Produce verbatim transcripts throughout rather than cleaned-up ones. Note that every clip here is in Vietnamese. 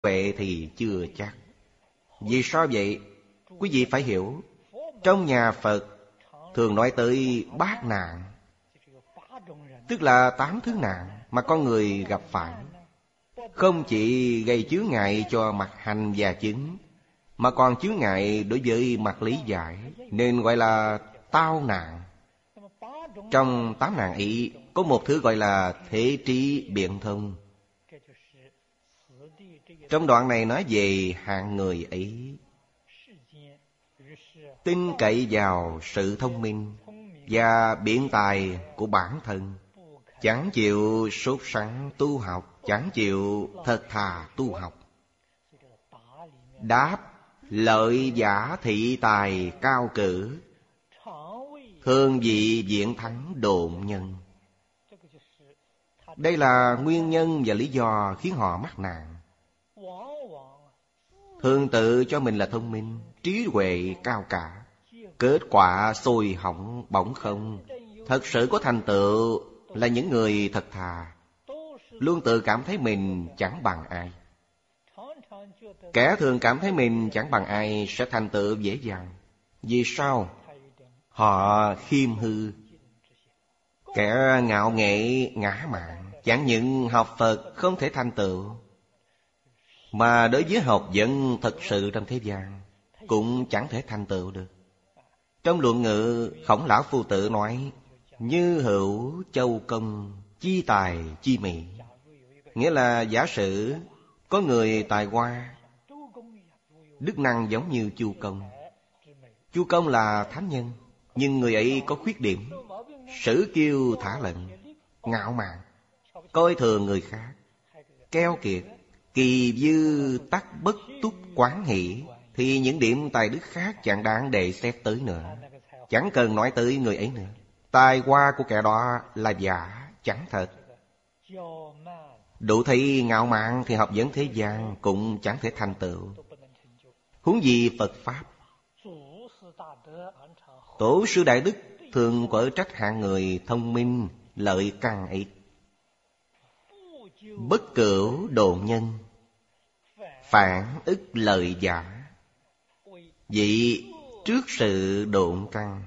huệ thì chưa chắc. Vì sao vậy? Quý vị phải hiểu, trong nhà Phật thường nói tới bát nạn, tức là tám thứ nạn mà con người gặp phải. Không chỉ gây chướng ngại cho mặt hành và chứng, mà còn chướng ngại đối với mặt lý giải, nên gọi là tao nạn. Trong tám nạn ấy có một thứ gọi là thế trí biện thông. Trong đoạn này nói về hạng người ấy tin cậy vào sự thông minh và biện tài của bản thân, chẳng chịu sốt sắng tu học, chẳng chịu thật thà tu học. Đáp lợi giả thị tài cao cử, thường vị viện thắng độn nhân. Đây là nguyên nhân và lý do khiến họ mắc nạn. Thường tự cho mình là thông minh, trí huệ cao cả, kết quả sôi hỏng bỏng không. Thật sự có thành tựu là những người thật thà, luôn tự cảm thấy mình chẳng bằng ai. Kẻ thường cảm thấy mình chẳng bằng ai sẽ thành tựu dễ dàng. Vì sao? Họ khiêm hư. Kẻ ngạo nghễ ngã mạn chẳng những học Phật không thể thành tựu, mà đối với học vấn thật sự trong thế gian cũng chẳng thể thành tựu được. Trong luận ngữ, Khổng Lão Phu Tử nói: như hữu châu công, chi tài chi mỹ. Nghĩa là giả sử có người tài hoa, đức năng giống như Chu Công. Chu Công là thánh nhân, nhưng người ấy có khuyết điểm: sử kiêu thả lệnh, ngạo mạn, coi thường người khác, keo kiệt, kỳ dư tắc bất túc quán hỷ. Thì những điểm tài đức khác chẳng đáng để xét tới nữa, chẳng cần nói tới người ấy nữa. Tài hoa của kẻ đó là giả, chẳng thật. Đủ thấy ngạo mạn thì học vấn thế gian cũng chẳng thể thành tựu, huống gì Phật Pháp. Tổ sư Đại Đức thường quở trách hạng người thông minh, lợi căn ấy. Bất cửu độn nhân, phản ức lợi giả. Vị trước sự độn căn,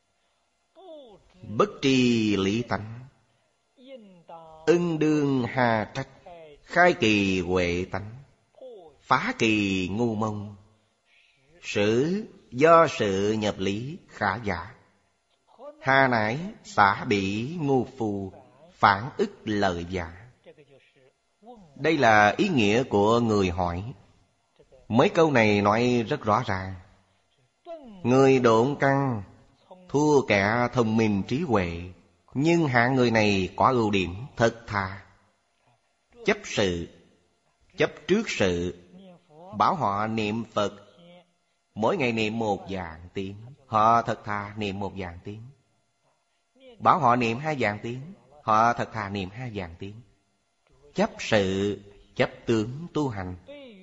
bất tri lý tánh. Ưng đương hà trách, khai kỳ huệ tánh. Phá kỳ ngu mông, sử do sự nhập lý khả giả. Hà nải xả bỉ ngu phu, phản ức lợi giả. Đây là ý nghĩa của người hỏi. Mấy câu này nói rất rõ ràng. Người độn căn thua kẻ thông minh trí huệ, nhưng hạng người này có ưu điểm thật thà. Chấp sự, chấp trước sự. Bảo họ niệm Phật, mỗi ngày niệm một vạn tiếng, họ thật thà niệm một vạn tiếng. Bảo họ niệm hai vạn tiếng, họ thật thà niệm hai vạn tiếng. Chấp sự, chấp tướng tu hành.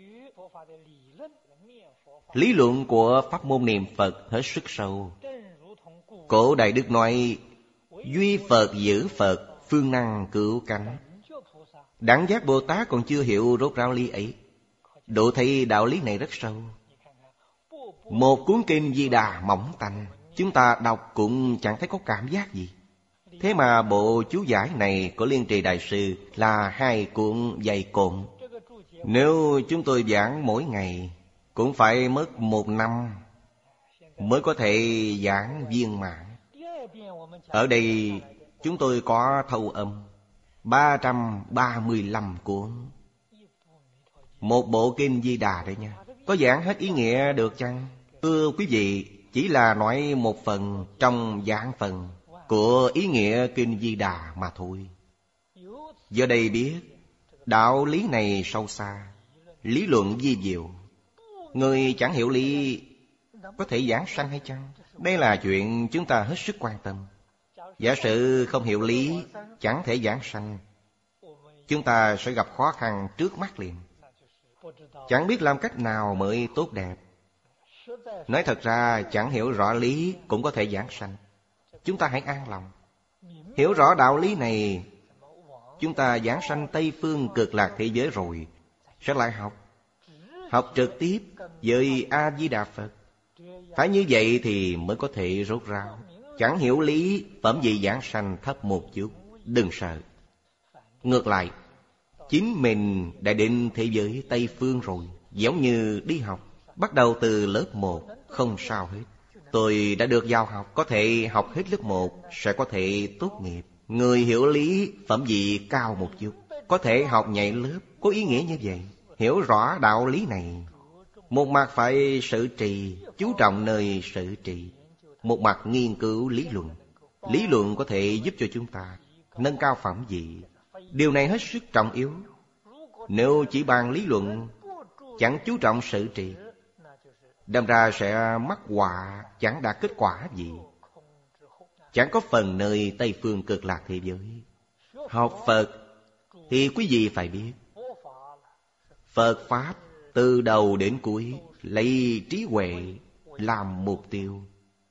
Lý luận của pháp môn niệm Phật hết sức sâu. Cổ Đại Đức nói: duy Phật giữ Phật, phương năng cứu cánh. Đẳng Giác Bồ Tát còn chưa hiểu rốt ráo lý ấy. Độ thấy đạo lý này rất sâu. Một cuốn kinh Di Đà mỏng tanh, chúng ta đọc cũng chẳng thấy có cảm giác gì. Thế mà bộ chú giải này của Liên Trì Đại Sư là hai cuốn dày cộm. Nếu chúng tôi giảng mỗi ngày cũng phải mất một năm mới có thể giảng viên mãn. Ở đây chúng tôi có thâu âm ba trăm ba mươi lăm cuốn. Một bộ kinh Di Đà đấy nha. Có giảng hết ý nghĩa được chăng? Thưa quý vị, chỉ là nói một phần trong giảng phần của ý nghĩa kinh Di Đà mà thôi. Giờ đây biết đạo lý này sâu xa, lý luận vi diệu. Người chẳng hiểu lý có thể giảng sanh hay chăng? Đây là chuyện chúng ta hết sức quan tâm. Giả sử không hiểu lý, chẳng thể giảng sanh, chúng ta sẽ gặp khó khăn trước mắt liền. Chẳng biết làm cách nào mới tốt đẹp. Nói thật ra chẳng hiểu rõ lý cũng có thể giảng sanh. Chúng ta hãy an lòng. Hiểu rõ đạo lý này, chúng ta giảng sanh Tây Phương Cực Lạc thế giới rồi sẽ lại học. học trực tiếp với A-di-đà Phật. Phải như vậy thì mới có thể rốt ráo. Chẳng hiểu lý, phẩm vị giảng sanh thấp một chút, đừng sợ. Ngược lại, chính mình đã đến thế giới Tây Phương rồi. Giống như đi học, bắt đầu từ lớp một, không sao hết. Tôi đã được vào học, có thể học hết lớp một, sẽ có thể tốt nghiệp. Người hiểu lý, phẩm vị cao một chút, có thể học nhảy lớp, có ý nghĩa như vậy. Hiểu rõ đạo lý này, một mặt phải sự trì, chú trọng nơi sự trì, một mặt nghiên cứu lý luận. Lý luận có thể giúp cho chúng ta nâng cao phẩm vị. Điều này hết sức trọng yếu. Nếu chỉ bàn lý luận, chẳng chú trọng sự trì, đâm ra sẽ mắc họa, chẳng đạt kết quả gì. Chẳng có phần nơi Tây Phương Cực Lạc thế giới. Học Phật thì quý vị phải biết, Phật Pháp từ đầu đến cuối lấy trí huệ làm mục tiêu.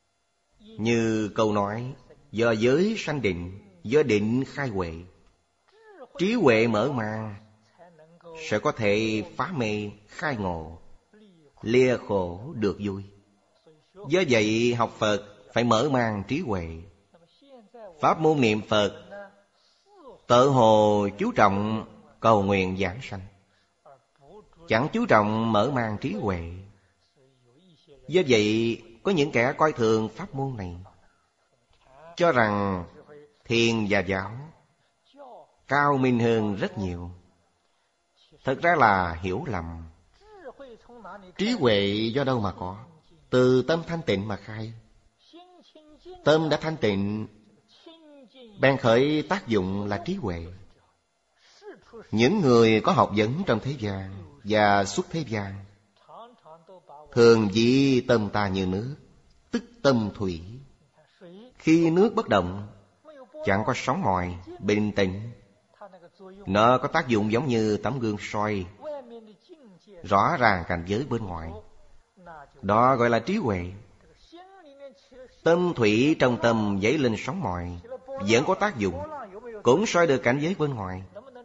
Như câu nói, do giới sanh định, do định khai huệ. Trí huệ mở màn sẽ có thể phá mê khai ngộ, lìa khổ được vui. Do vậy học Phật phải mở màn trí huệ. Pháp môn niệm Phật tự hồ chú trọng cầu nguyện giảng sanh, chẳng chú trọng mở màn trí huệ. Do vậy có những kẻ coi thường pháp môn này, cho rằng thiền và giáo cao minh hơn rất nhiều. Thật ra là hiểu lầm. Trí huệ do đâu mà có? Từ tâm thanh tịnh mà khai. Tâm đã thanh tịnh, bèn khởi tác dụng là trí huệ. Những người có học vấn trong thế gian và xuất thế gian thường dĩ tâm ta như nước, tức tâm thủy. Khi nước bất động, chẳng có sóng ngòi, bình tĩnh, nó có tác dụng giống như tấm gương soi rõ ràng cảnh giới bên ngoài. Đó gọi là trí huệ. Tâm thủy trong tâm dấy lên sóng ngòi, vẫn có tác dụng, cũng soi được cảnh giới bên ngoài,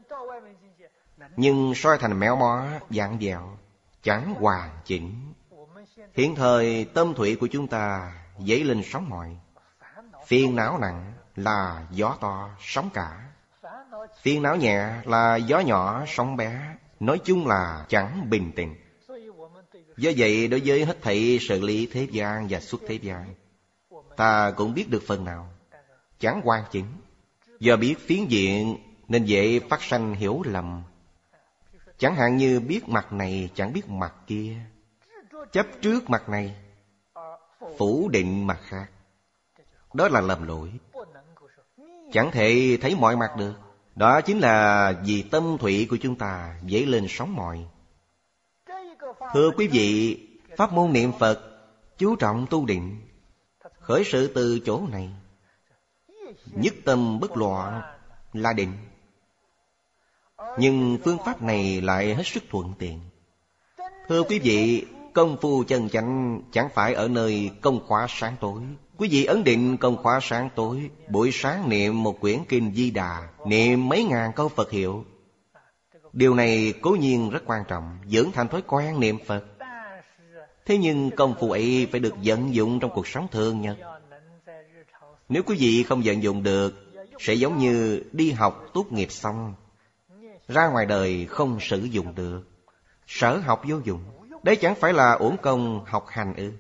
nhưng soi thành méo mó, dạn dẹo, chẳng hoàn chỉnh. Hiện thời tâm thủy của chúng ta dấy lên sóng ngòi. Phiền não nặng là gió to, sóng cả. Phiền não nhẹ là gió nhỏ, sóng bé. Nói chung là chẳng bình tĩnh. Do vậy đối với hết thảy sự lý thế gian và xuất thế gian, ta cũng biết được phần nào, chẳng hoàn chỉnh. Do biết phiến diện nên dễ phát sanh hiểu lầm. Chẳng hạn như biết mặt này chẳng biết mặt kia, chấp trước mặt này, phủ định mặt khác. Đó là lầm lỗi, chẳng thể thấy mọi mặt được. Đó chính là vì tâm thủy của chúng ta dấy lên sóng ngòi. Thưa quý vị, pháp môn niệm Phật chú trọng tu định, khởi sự từ chỗ này. Nhất tâm bất loạn là định. Nhưng phương pháp này lại hết sức thuận tiện. Thưa quý vị, công phu chân chánh chẳng phải ở nơi công khóa sáng tối. Quý vị ấn định công khóa sáng tối, buổi sáng niệm một quyển kinh Di Đà, niệm mấy ngàn câu Phật hiệu. Điều này cố nhiên rất quan trọng, dưỡng thành thói quen niệm Phật. Thế nhưng công phu ấy phải được vận dụng trong cuộc sống thường nhật. Nếu quý vị không vận dụng được, sẽ giống như đi học tốt nghiệp xong, ra ngoài đời không sử dụng được, sở học vô dụng. Đấy chẳng phải là uổng công học hành ư?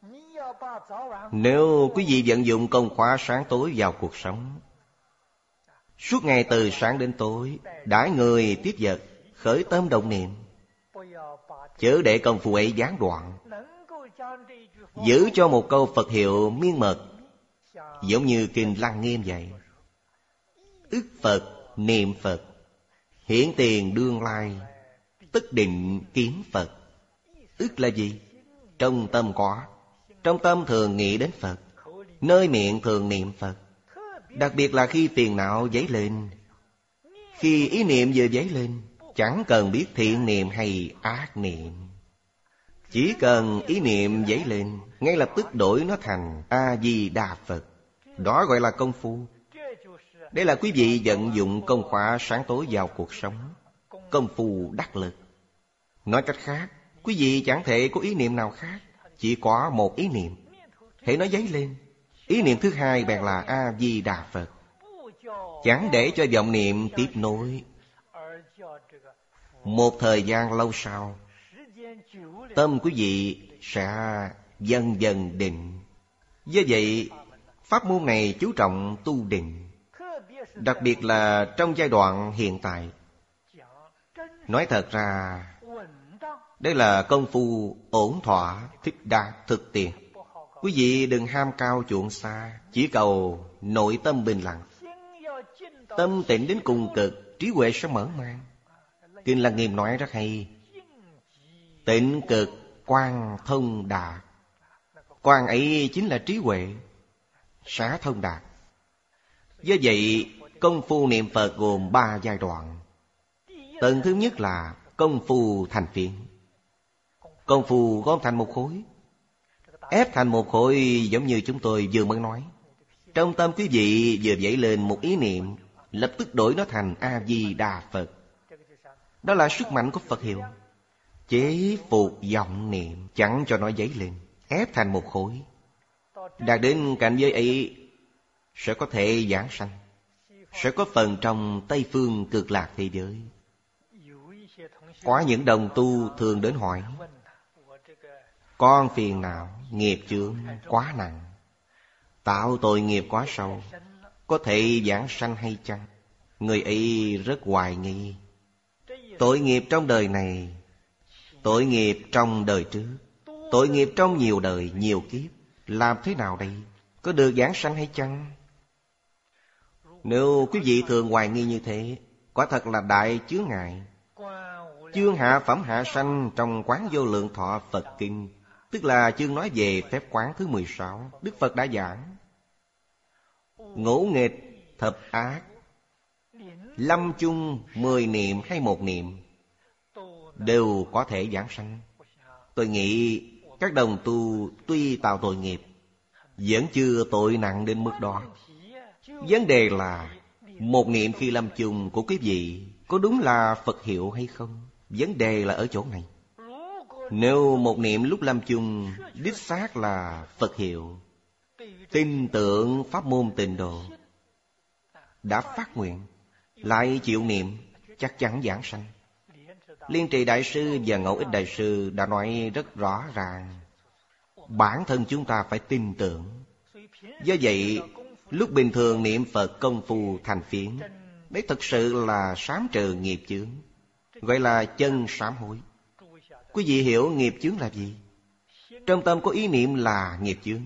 Nếu quý vị vận dụng công khóa sáng tối vào cuộc sống, suốt ngày từ sáng đến tối, đãi người tiếp vật, khởi tâm động niệm, chớ để công phu ấy gián đoạn. Giữ cho một câu Phật hiệu miên mật, giống như kinh Lăng Nghiêm vậy. Ức Phật, niệm Phật, hiển tiền đương lai, tức định kiến Phật. Ức là gì? Trong tâm có. Trong tâm thường nghĩ đến Phật, nơi miệng thường niệm Phật. Đặc biệt là khi phiền não dấy lên, khi ý niệm vừa dấy lên, chẳng cần biết thiện niệm hay ác niệm, chỉ cần ý niệm dấy lên, ngay lập tức đổi nó thành A-di-đà Phật. Đó gọi là công phu. Đây là quý vị vận dụng công khóa sáng tối vào cuộc sống, công phu đắc lực. Nói cách khác, Quý vị chẳng thể có ý niệm nào khác, chỉ có một ý niệm. Hãy nói dấy lên. Ý niệm thứ hai bèn là A-di-đà Phật. Chẳng để cho vọng niệm tiếp nối. Một thời gian lâu sau, tâm quý vị sẽ dần dần định. Do vậy, pháp môn này chú trọng tu định. Đặc biệt là trong giai đoạn hiện tại. Nói thật ra, đây là công phu ổn thỏa, thích đạt, thực tiễn. Quý vị đừng ham cao chuộng xa, chỉ cầu nội tâm bình lặng. Tâm tịnh đến cùng cực, trí huệ sẽ mở mang. Kinh Lăng Nghiêm nói rất hay. Tịnh cực quang thông đạt. Quang ấy chính là trí huệ, sẽ thông đạt. Do vậy, công phu niệm Phật gồm ba giai đoạn. Tầng thứ nhất là công phu thành phiến. Công phu gom thành một khối, ép thành một khối, giống như chúng tôi vừa mới nói. Trong tâm quý vị vừa dậy lên một ý niệm, lập tức đổi nó thành A-di-đà Phật. Đó là sức mạnh của Phật hiệu. Chế phục vọng niệm, chẳng cho nó dấy lên, ép thành một khối. Đạt đến cảnh giới ấy, sẽ có thể giảng sanh, sẽ có phần trong Tây Phương Cực Lạc thế giới. Có những đồng tu thường đến hỏi: con phiền não, nghiệp chướng quá nặng, tạo tội nghiệp quá sâu, có thể giảng sanh hay chăng? Người ấy rất hoài nghi. Tội nghiệp trong đời này, tội nghiệp trong đời trước, tội nghiệp trong nhiều đời, nhiều kiếp, làm thế nào đây? Có được giảng sanh hay chăng? Nếu quý vị thường hoài nghi như thế, quả thật là đại chướng ngại. Chương hạ phẩm hạ sanh trong Quán Vô Lượng Thọ Phật Kinh, tức là chương nói về phép quán thứ mười sáu, Đức Phật đã giảng: ngũ nghịch, thập ác, lâm chung, mười niệm hay một niệm đều có thể giảng sanh. Tôi nghĩ các đồng tu tuy tạo tội nghiệp, vẫn chưa tội nặng đến mức đó. Vấn đề là một niệm khi lâm chung của quý vị có đúng là Phật hiệu hay không? Vấn đề là ở chỗ này. Nếu một niệm lúc lâm chung đích xác là Phật hiệu, tin tưởng pháp môn tịnh độ, đã phát nguyện, lại chịu niệm, chắc chắn giảng sanh. Liên Trì Đại Sư và Ngẫu Ích Đại Sư đã nói rất rõ ràng. Bản thân chúng ta phải tin tưởng. Do vậy, lúc bình thường niệm Phật công phu thành phiến, đấy thật sự là sám trừ nghiệp chướng, gọi là chân sám hối. Quý vị hiểu nghiệp chướng là gì? Trong tâm có ý niệm là nghiệp chướng.